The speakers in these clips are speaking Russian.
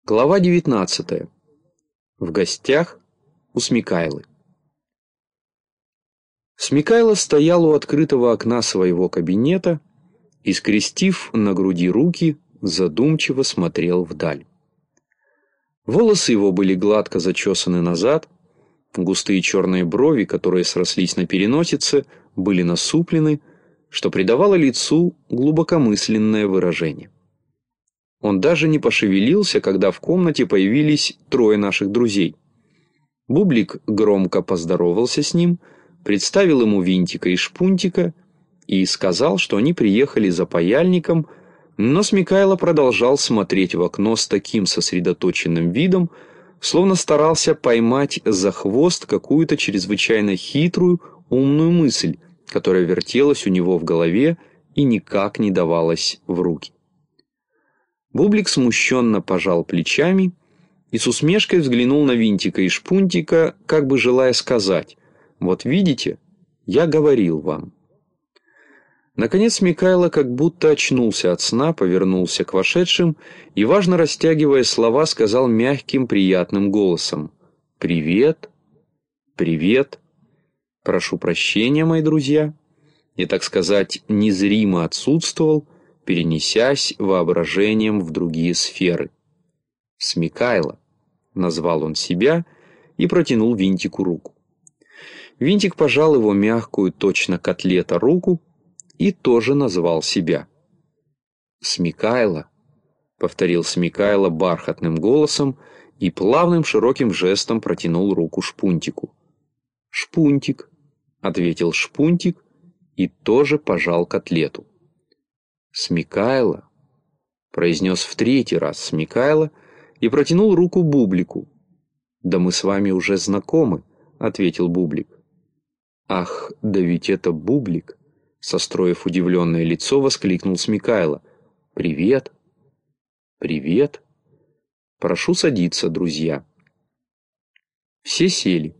Глава 19. В гостях у Смекайлы. Смекайла стоял у открытого окна своего кабинета и, скрестив на груди руки, задумчиво смотрел вдаль. Волосы его были гладко зачесаны назад, густые черные брови, которые срослись на переносице, были насуплены, что придавало лицу глубокомысленное выражение. Он даже не пошевелился, когда в комнате появились трое наших друзей. Бублик громко поздоровался с ним, представил ему Винтика и Шпунтика и сказал, что они приехали за паяльником, но Смекайла продолжал смотреть в окно с таким сосредоточенным видом, словно старался поймать за хвост какую-то чрезвычайно хитрую, умную мысль, которая вертелась у него в голове и никак не давалась в руки. Бублик смущенно пожал плечами и с усмешкой взглянул на Винтика и Шпунтика, как бы желая сказать: «Вот видите, я говорил вам». Наконец Смекайла как будто очнулся от сна, повернулся к вошедшим и, важно растягивая слова, сказал мягким, приятным голосом: «Привет, привет, прошу прощения, мои друзья». И, так сказать, незримо отсутствовал, перенесясь воображением в другие сферы. «Смекайла», — назвал он себя и протянул Винтику руку. Винтик пожал его мягкую, точно котлета, руку и тоже назвал себя. «Смекайла», — повторил Смекайла бархатным голосом и плавным широким жестом протянул руку Шпунтику. «Шпунтик», — ответил Шпунтик и тоже пожал котлету. «Смекайла», — произнес в третий раз Смекайла и протянул руку Бублику. «Да мы с вами уже знакомы», — ответил Бублик. «Ах, да ведь это Бублик», — состроив удивленное лицо, воскликнул Смекайла. «Привет». «Привет. Прошу садиться, друзья». Все сели.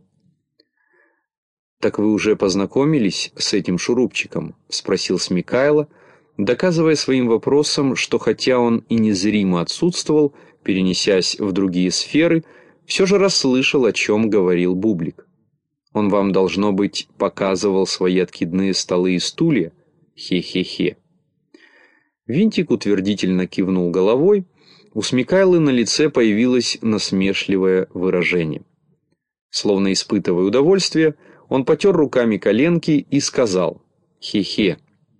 «Так вы уже познакомились с этим шурупчиком?» — спросил Смекайла, доказывая своим вопросом, что хотя он и незримо отсутствовал, перенесясь в другие сферы, все же расслышал, о чем говорил Бублик. «Он вам, должно быть, показывал свои откидные столы и стулья? Хе-хе-хе». Винтик утвердительно кивнул головой, у Смекайлы на лице появилось насмешливое выражение. Словно испытывая удовольствие, он потер руками коленки и сказал: «Хе-хе.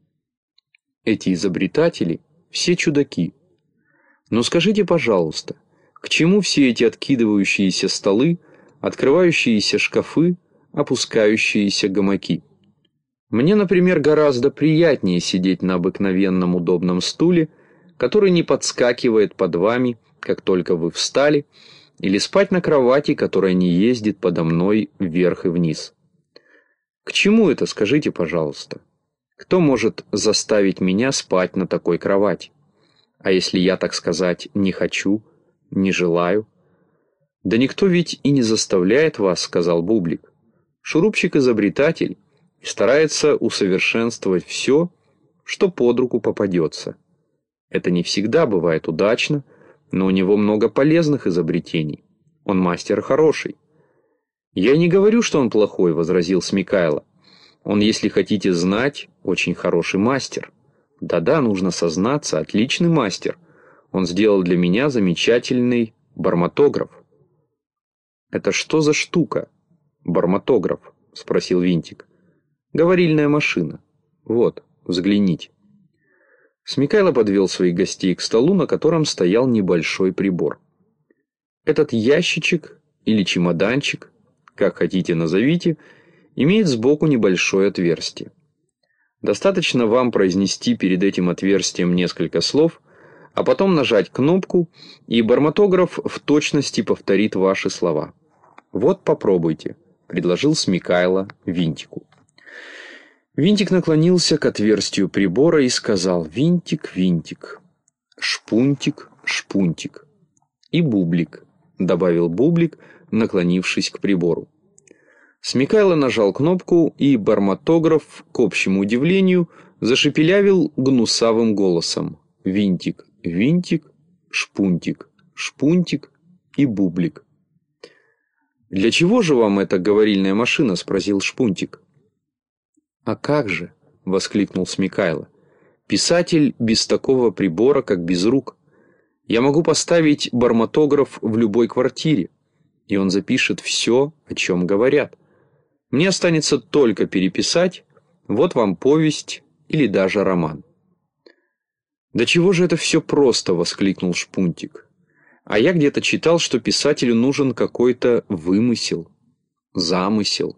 Эти изобретатели все чудаки. Но скажите, пожалуйста, к чему все эти откидывающиеся столы, открывающиеся шкафы, опускающиеся гамаки? Мне, например, гораздо приятнее сидеть на обыкновенном удобном стуле, который не подскакивает под вами, как только вы встали, или спать на кровати, которая не ездит подо мной вверх и вниз. К чему это, скажите, пожалуйста? Кто может заставить меня спать на такой кровати? А если я, так сказать, не хочу, не желаю?» «Да никто ведь и не заставляет вас», — сказал Бублик. «Шурупчик-изобретатель и старается усовершенствовать все, что под руку попадется. Это не всегда бывает удачно, но у него много полезных изобретений. Он мастер хороший». «Я не говорю, что он плохой», — возразил Смекайла. «Он, если хотите знать, очень хороший мастер. Да-да, нужно сознаться, отличный мастер. Он сделал для меня замечательный барматограф». «Это что за штука, барматограф?» — спросил Винтик. «Говорильная машина. Вот, взгляните». Смекайла подвел своих гостей к столу, на котором стоял небольшой прибор. Этот ящичек или чемоданчик, как хотите назовите, имеет сбоку небольшое отверстие. Достаточно вам произнести перед этим отверстием несколько слов, а потом нажать кнопку, и барматограф в точности повторит ваши слова. «Вот попробуйте», — предложил Смекайла Винтику. Винтик наклонился к отверстию прибора и сказал: «Винтик, Винтик, Шпунтик, Шпунтик и Бублик», — добавил Бублик, наклонившись к прибору. Смекайла нажал кнопку, и барматограф, к общему удивлению, зашепелявил гнусавым голосом: «Винтик, Винтик, Шпунтик Шпунтик и Бублик. «Для чего же вам эта говорильная машина?» – спросил Шпунтик. «А как же?» – воскликнул Смекайло. «Писатель без такого прибора, как без рук. Я могу поставить барматограф в любой квартире, и он запишет все, о чем говорят. Мне останется только переписать, вот вам повесть или даже роман». «Да чего же это все просто?» – воскликнул Шпунтик. «А я где-то читал, что писателю нужен какой-то вымысел, замысел».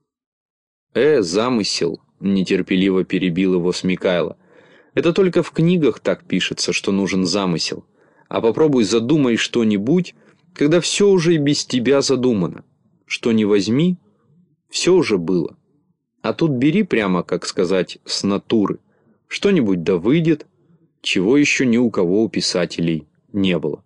Замысел», – нетерпеливо перебил его Смекайло. «Это только в книгах так пишется, что нужен замысел. А попробуй задумай что-нибудь, когда все уже и без тебя задумано. Что ни возьми, все уже было. А тут бери прямо, как сказать, с натуры. Что-нибудь да выйдет, чего еще ни у кого у писателей не было».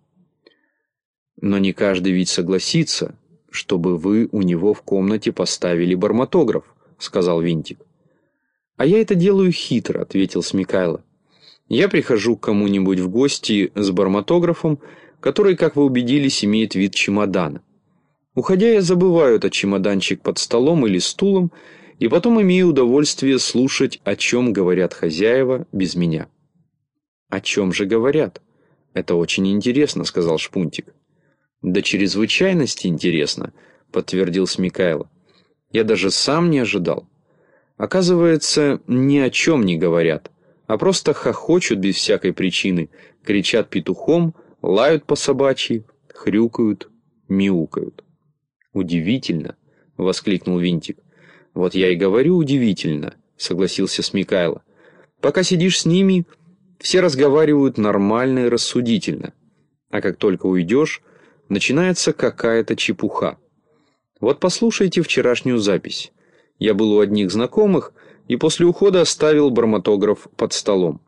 «Но не каждый ведь согласится, чтобы вы у него в комнате поставили барматограф», — сказал Винтик. «А я это делаю хитро», — ответил Смекайло. «Я прихожу к кому-нибудь в гости с барматографом, который, как вы убедились, имеет вид чемодана. Уходя, я забываю этот чемоданчик под столом или стулом, и потом имею удовольствие слушать, о чем говорят хозяева без меня». «О чем же говорят? Это очень интересно», — сказал Шпунтик. «До чрезвычайности интересно», — подтвердил Смекайло. «Я даже сам не ожидал. Оказывается, ни о чем не говорят, а просто хохочут без всякой причины, кричат петухом, лают по собачьи, хрюкают, мяукают». «Удивительно», — воскликнул Винтик. «Вот я и говорю, удивительно», — согласился Смекайло. «Пока сидишь с ними, все разговаривают нормально и рассудительно, а как только уйдешь, начинается какая-то чепуха. Вот послушайте вчерашнюю запись. Я был у одних знакомых и после ухода оставил барматограф под столом».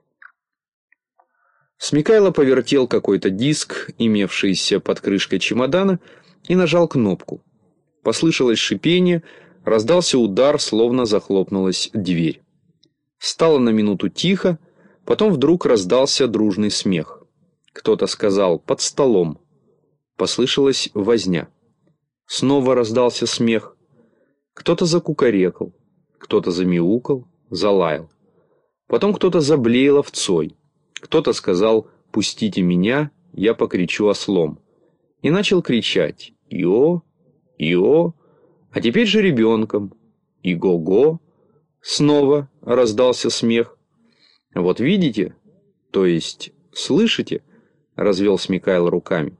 Смекайло повертел какой-то диск, имевшийся под крышкой чемодана, и нажал кнопку. Послышалось шипение, раздался удар, словно захлопнулась дверь. Стало на минуту тихо, потом вдруг раздался дружный смех. Кто-то сказал «под столом». Послышалась возня. Снова раздался смех. Кто-то закукарекал, кто-то замяукал, залаял. Потом кто-то заблеял овцой. Кто-то сказал «пустите меня, я покричу ослом». И начал кричать «Ио, Ио», а теперь же ребенком. «Иго-го». Снова раздался смех. «Вот видите, то есть слышите?» — развел Смекайло руками.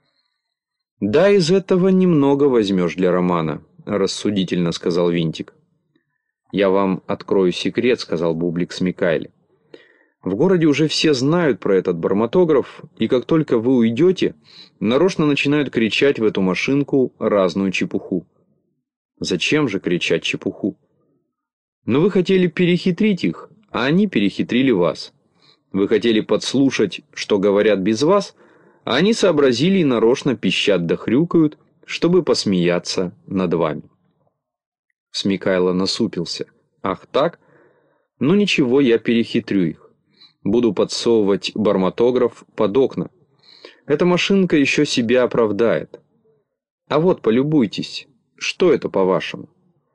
«Да, из этого немного возьмешь для романа», — рассудительно сказал Винтик. «Я вам открою секрет», — сказал Бублик Смекайле. «В городе уже все знают про этот барматограф, и как только вы уйдете, нарочно начинают кричать в эту машинку разную чепуху». «Зачем же кричать чепуху?» «Но вы хотели перехитрить их, а они перехитрили вас. Вы хотели подслушать, что говорят без вас, а они сообразили и нарочно пищат да хрюкают, чтобы посмеяться над вами». Смекайло насупился. «Ах так? Ну ничего, я перехитрю их. Буду подсовывать барматограф под окна. Эта машинка еще себя оправдает. А вот, полюбуйтесь, что это, по-вашему?»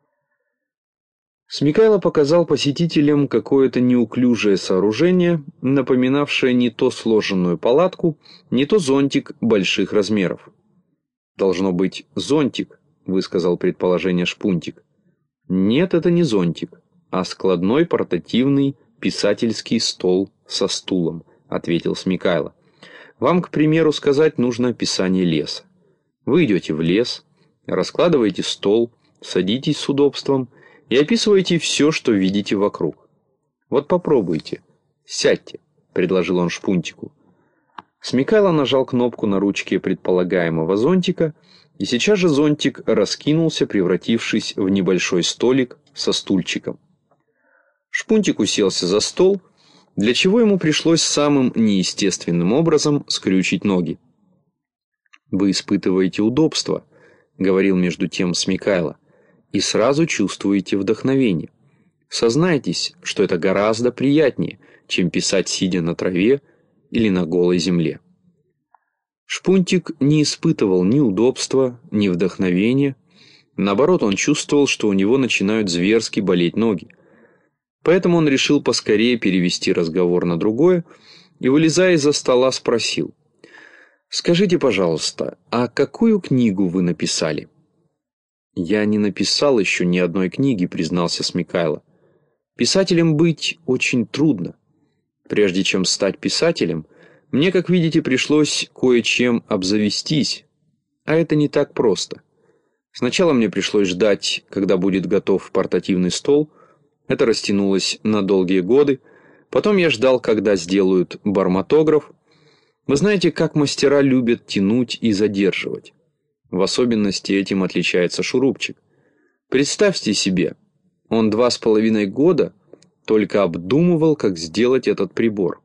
Смекайло показал посетителям какое-то неуклюжее сооружение, напоминавшее не то сложенную палатку, не то зонтик больших размеров. «Должно быть зонтик», — высказал предположение Шпунтик. «Нет, это не зонтик, а складной портативный писательский стол со стулом», — ответил Смекайло. «Вам, к примеру, сказать нужно описание леса. Вы идете в лес, раскладываете стол, садитесь с удобством и описываете все, что видите вокруг. Вот попробуйте. Сядьте», — предложил он Шпунтику. Смекайло нажал кнопку на ручке предполагаемого зонтика, и сейчас же зонтик раскинулся, превратившись в небольшой столик со стульчиком. Шпунтик уселся за стол, для чего ему пришлось самым неестественным образом скрючить ноги. «Вы испытываете удобство», — говорил между тем Смекайло, «и сразу чувствуете вдохновение. Сознайтесь, что это гораздо приятнее, чем писать, сидя на траве или на голой земле». Шпунтик не испытывал ни удобства, ни вдохновения. Наоборот, он чувствовал, что у него начинают зверски болеть ноги. Поэтому он решил поскорее перевести разговор на другое и, вылезая из-за стола, спросил: «Скажите, пожалуйста, а какую книгу вы написали?» «Я не написал еще ни одной книги», — признался Смекайло. «Писателем быть очень трудно. Прежде чем стать писателем, мне, как видите, пришлось кое-чем обзавестись, а это не так просто. Сначала мне пришлось ждать, когда будет готов портативный стол. Это растянулось на долгие годы. Потом я ждал, когда сделают барматограф. Вы знаете, как мастера любят тянуть и задерживать. В особенности этим отличается шурупчик. Представьте себе, он 2,5 года только обдумывал, как сделать этот прибор.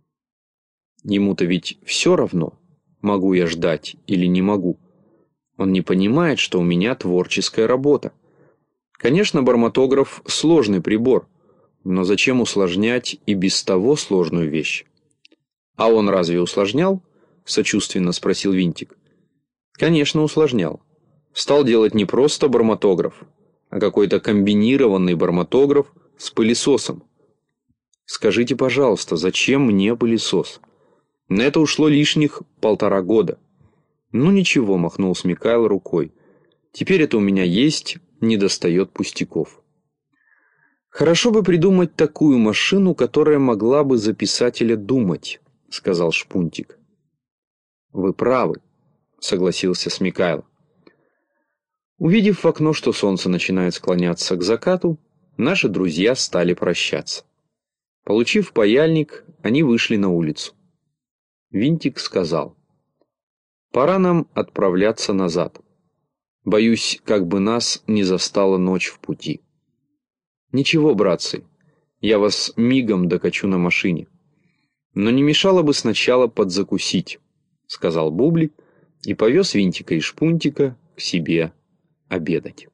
Ему-то ведь все равно, могу я ждать или не могу. Он не понимает, что у меня творческая работа. Конечно, барматограф – сложный прибор, но зачем усложнять и без того сложную вещь? «А он разве усложнял?» – сочувственно спросил Винтик. «Конечно, усложнял. Стал делать не просто барматограф, а какой-то комбинированный барматограф с пылесосом. Скажите, пожалуйста, зачем мне пылесос? На это ушло лишних 1,5 года». «Ну ничего», – махнул Смекайло рукой. «Теперь это у меня есть, не достает пустяков». «Хорошо бы придумать такую машину, которая могла бы за писателя думать», — сказал Шпунтик. «Вы правы», — согласился Смекайло. Увидев в окно, что солнце начинает склоняться к закату, наши друзья стали прощаться. Получив паяльник, они вышли на улицу. Винтик сказал: «Пора нам отправляться назад. Боюсь, как бы нас не застала ночь в пути». «Ничего, братцы, я вас мигом докачу на машине. Но не мешало бы сначала подзакусить», — сказал Бублик и повез Винтика и Шпунтика к себе обедать.